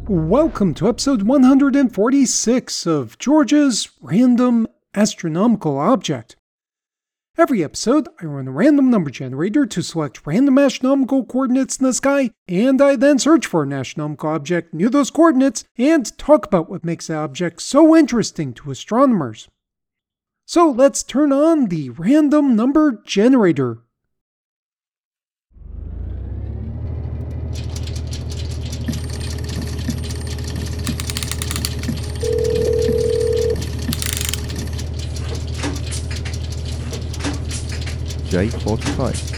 Welcome to episode 146 of George's Random Astronomical Object. Every episode, I run a random number generator to select random astronomical coordinates in the sky, and I then search for an astronomical object near those coordinates and talk about what makes that object so interesting to astronomers. So let's turn on the random number generator. J45.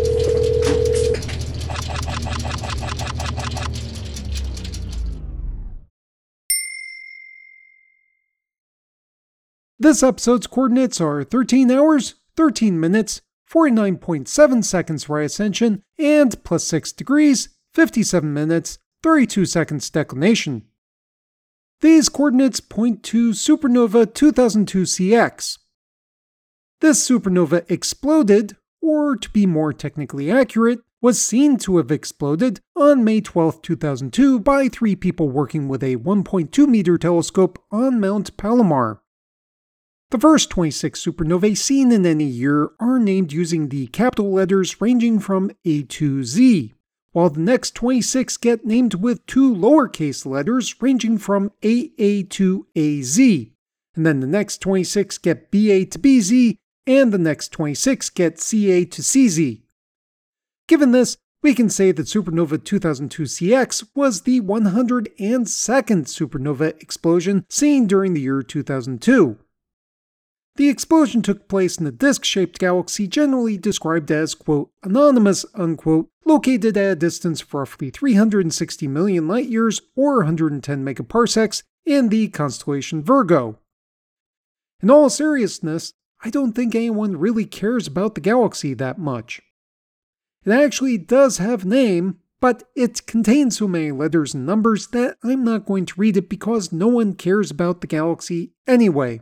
This episode's coordinates are 13 hours, 13 minutes, 49.7 seconds for ascension, and plus 6 degrees, 57 minutes, 32 seconds declination. These coordinates point to supernova 2002 CX. This supernova exploded, or to be more technically accurate, was seen to have exploded on May 12, 2002 by 3 people working with a 1.2 meter telescope on Mount Palomar. The first 26 supernovae seen in any year are named using the capital letters ranging from A to Z, while the next 26 get named with 2 lowercase letters ranging from AA to AZ, and then the next 26 get BA to BZ, and the next 26 get CA to CZ. Given this, we can say that supernova 2002 CX was the 102nd supernova explosion seen during the year 2002. The explosion took place in a disk-shaped galaxy generally described as, quote, anonymous, unquote, located at a distance of roughly 360 million light-years or 110 megaparsecs in the constellation Virgo. In all seriousness, I don't think anyone really cares about the galaxy that much. It actually does have a name, but it contains so many letters and numbers that I'm not going to read it because no one cares about the galaxy anyway.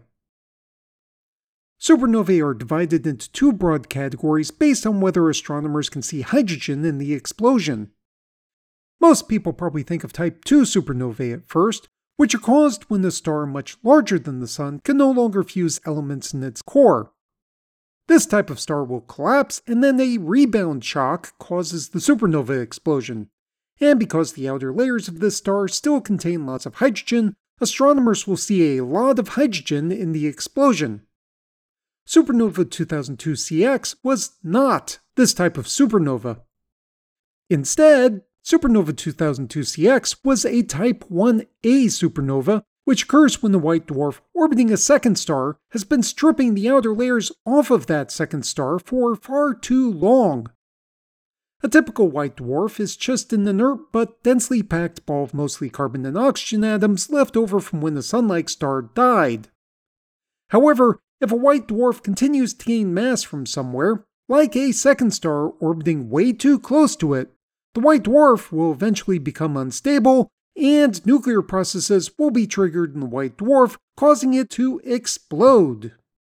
Supernovae are divided into 2 broad categories based on whether astronomers can see hydrogen in the explosion. Most people probably think of type 2 supernovae at first, which are caused when a star much larger than the Sun can no longer fuse elements in its core. This type of star will collapse, and then a rebound shock causes the supernova explosion. And because the outer layers of this star still contain lots of hydrogen, astronomers will see a lot of hydrogen in the explosion. Supernova 2002 CX was not this type of supernova. Instead, Supernova 2002 CX was a Type 1a supernova, which occurs when the white dwarf orbiting a second star has been stripping the outer layers off of that second star for far too long. A typical white dwarf is just an inert but densely packed ball of mostly carbon and oxygen atoms left over from when the Sun-like star died. However, if a white dwarf continues to gain mass from somewhere, like a second star orbiting way too close to it, the white dwarf will eventually become unstable, and nuclear processes will be triggered in the white dwarf, causing it to explode.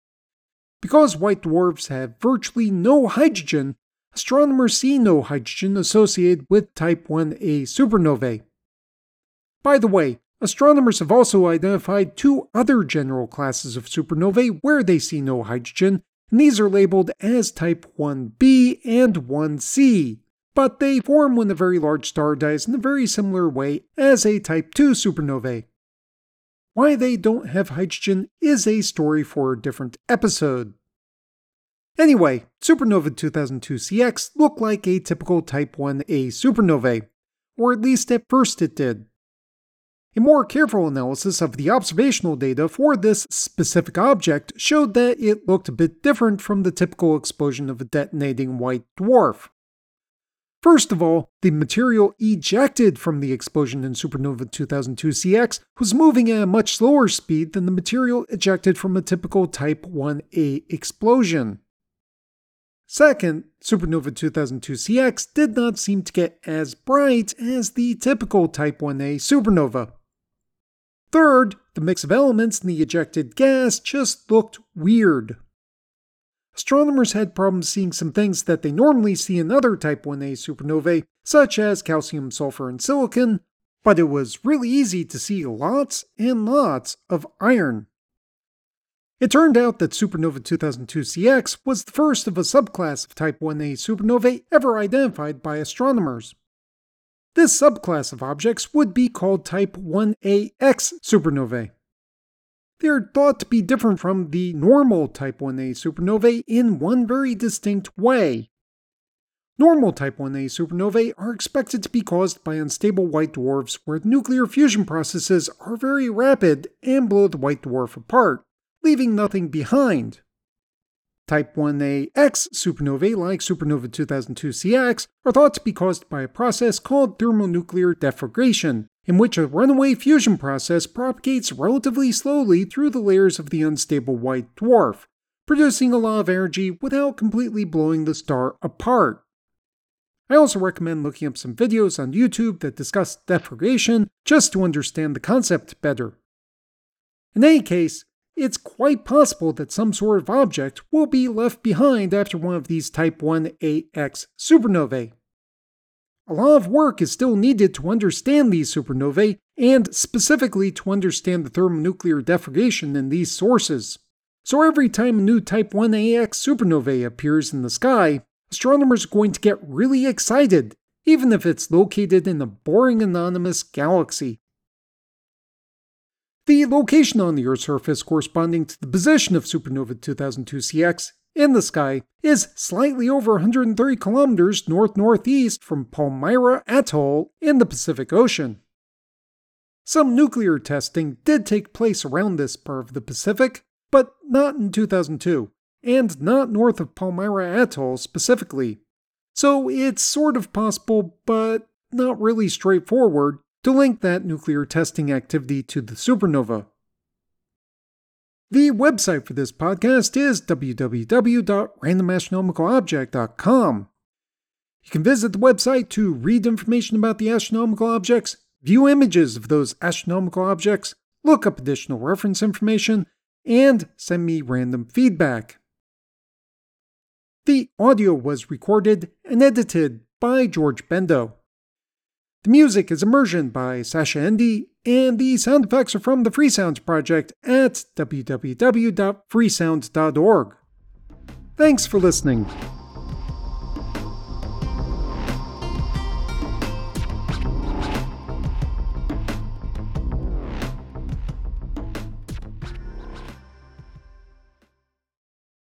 Because white dwarfs have virtually no hydrogen, astronomers see no hydrogen associated with Type 1a supernovae. By the way, astronomers have also identified 2 other general classes of supernovae where they see no hydrogen, and these are labeled as Type 1b and 1c. But they form when a very large star dies in a very similar way as a Type 2 supernovae. Why they don't have hydrogen is a story for a different episode. Anyway, Supernova 2002 CX looked like a typical Type 1a supernovae, or at least at first it did. A more careful analysis of the observational data for this specific object showed that it looked a bit different from the typical explosion of a detonating white dwarf. First of all, the material ejected from the explosion in Supernova 2002 CX was moving at a much slower speed than the material ejected from a typical Type 1a explosion. Second, Supernova 2002 CX did not seem to get as bright as the typical Type 1a supernova. Third, the mix of elements in the ejected gas just looked weird. Astronomers had problems seeing some things that they normally see in other Type 1a supernovae, such as calcium, sulfur, and silicon, but it was really easy to see lots and lots of iron. It turned out that supernova 2002 CX was the first of a subclass of Type 1a supernovae ever identified by astronomers. This subclass of objects would be called Type 1ax supernovae. They are thought to be different from the normal Type 1a supernovae in one very distinct way. Normal Type 1a supernovae are expected to be caused by unstable white dwarfs where the nuclear fusion processes are very rapid and blow the white dwarf apart, leaving nothing behind. Type 1ax supernovae, like supernova 2002 CX, are thought to be caused by a process called thermonuclear deflagration, in which a runaway fusion process propagates relatively slowly through the layers of the unstable white dwarf, producing a lot of energy without completely blowing the star apart. I also recommend looking up some videos on YouTube that discuss deflagration just to understand the concept better. In any case, it's quite possible that some sort of object will be left behind after one of these Type 1ax supernovae. A lot of work is still needed to understand these supernovae, and specifically to understand the thermonuclear deflagration in these sources. So every time a new Type 1ax supernovae appears in the sky, astronomers are going to get really excited, even if it's located in a boring anonymous galaxy. The location on the Earth's surface corresponding to the position of supernova 2002 CX in the sky is slightly over 130 kilometers north-northeast from Palmyra Atoll in the Pacific Ocean. Some nuclear testing did take place around this part of the Pacific, but not in 2002, and not north of Palmyra Atoll specifically. So it's sort of possible, but not really straightforward, to link that nuclear testing activity to the supernova. The website for this podcast is www.randomastronomicalobject.com. You can visit the website to read information about the astronomical objects, view images of those astronomical objects, look up additional reference information, and send me random feedback. The audio was recorded and edited by George Bendo. The music is Immersion by Sasha Endy, and the sound effects are from the Freesounds project at www.freesound.org. Thanks for listening.